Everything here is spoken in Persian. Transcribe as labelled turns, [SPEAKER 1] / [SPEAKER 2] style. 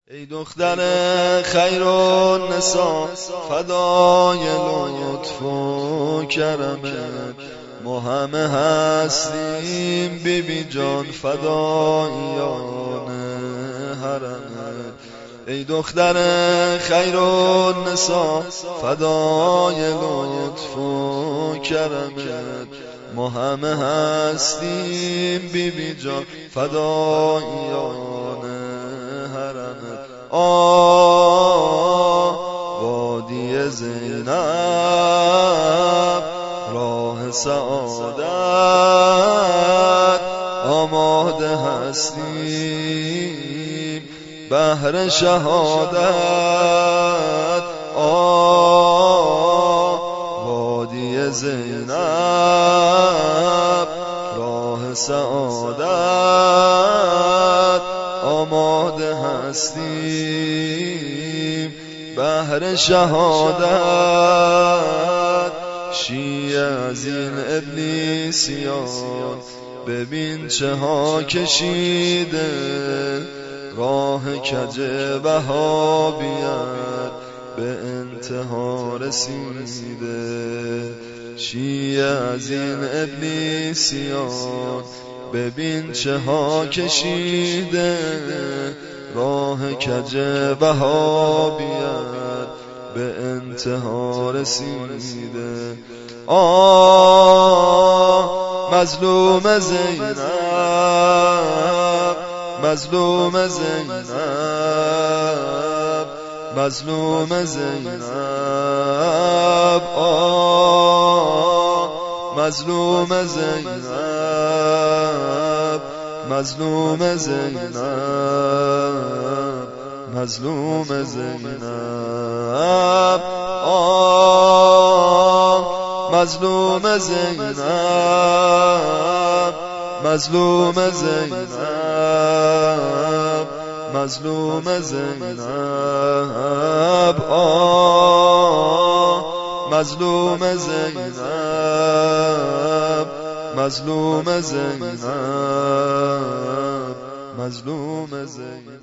[SPEAKER 1] ای دختر خیر النساء فدای لطف و کرمت، ما همه هستیم بی بی جان فدایان حرمت. ای دختر خیر النساء فدای لطف و کرمت، ما همه هستیم بی بی جان فدایان حرمت. وادی زینب راه سعادت، آماده هستیم بهر شهادت. وادی زینب راه سعادت، آماده هستیم بهر شهادت. شیعه از این ابلیسیان ببین چه ها کشیده، راه کج وهابیت به انتها رسیده. شیعه از این ابلیسیان ببین چه ها کشیده، راه کج وهابیت به انتها رسیده. مظلوم زینب، مظلوم زینب، مظلوم زینب، مظلوم زینب، مظلوم زینب، مظلوم زینب، مظلوم زینب، مظلوم زینب، مظلوم زینب، مظلوم زینب، مظلوم زینب، مظلوم زینب.